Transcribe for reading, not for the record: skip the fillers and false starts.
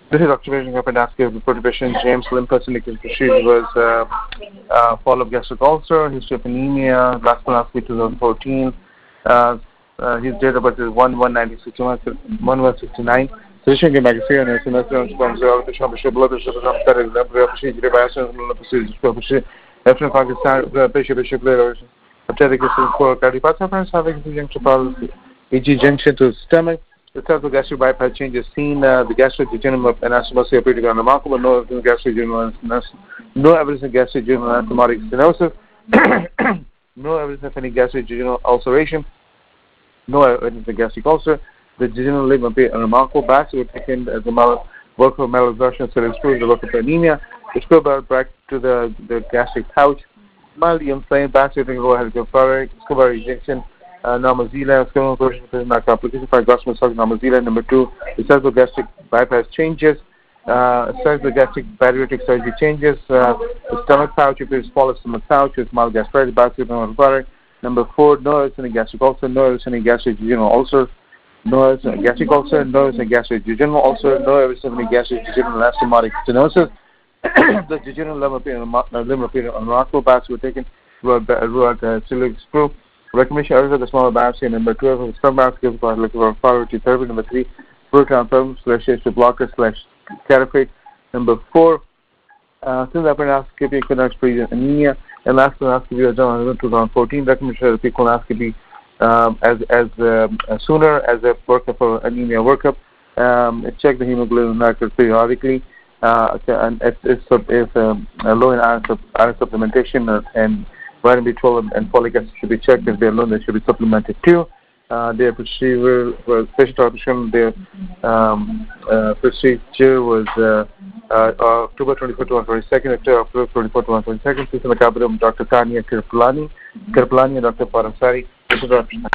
This is oxidation appendoscopy report patient James Limpus indicated procedure was follow-up gastric ulcer, history of anemia, last colonoscopy 2014. His date of birth is 1/1/1969. Physician came back to see and semester from 0 to Shambhashir blood pressure procedure procedure after Pakistan bishop later obstetric for cardiopathy having junction policy EG junction to stomach. The cervical gastric bypass change is seen. The gastric jejunum of anastomosis appear to be unremarkable. No evidence of gastric jejunal anastomotic stenosis. No evidence of any gastric jejunal ulceration. No evidence of gastric ulcer. The jejunal limb appear unremarkable. Biopsy was taken as a work of malabsorption, so excluded the work of anemia. The screw back to the gastric pouch. Mildly inflamed. Biopsy taken lower helical scroll ejection. Normal Z-line, skeletal version of the complication for gastric normal Z-line. Number 2, the cervical gastric bypass changes. Cervical gastric bariatric surgery changes. The stomach pouch appears smaller stomach pouch with mild gastritis, biopsy required. Number 4, no evidence any gastric ulcer, no evidence any gastric jejunal ulcer, no evidence any gastric ulcer, no evidence any gastric jejunal ulcer, no evidence of any gastric jejunal anastomotic stenosis. The jejunal limb appeared unremarkable. Biopsy were taken throughout ciliary screw. Recommendation areas of the smaller biopsy. Number 12, the sperm biopsy gives priority therapy. Number 3, proton film /H2 blocker /cataphrate. Number 4, since appendoscopy conducts anemia. And last colonoscopy was done in 2014. Recommendation therapy colonoscopy as sooner as a workup for anemia workup. Check the hemoglobin markers periodically. And if low in iron supplementation and vitamin B12 and folic acid should be checked. If they're low, they should be supplemented too. Their procedure was patient option. Their procedure was October 24 to 22nd, October 24 to 22nd. This is the cabinet of Dr. Tanya Kirpalani and Dr. Paramsari.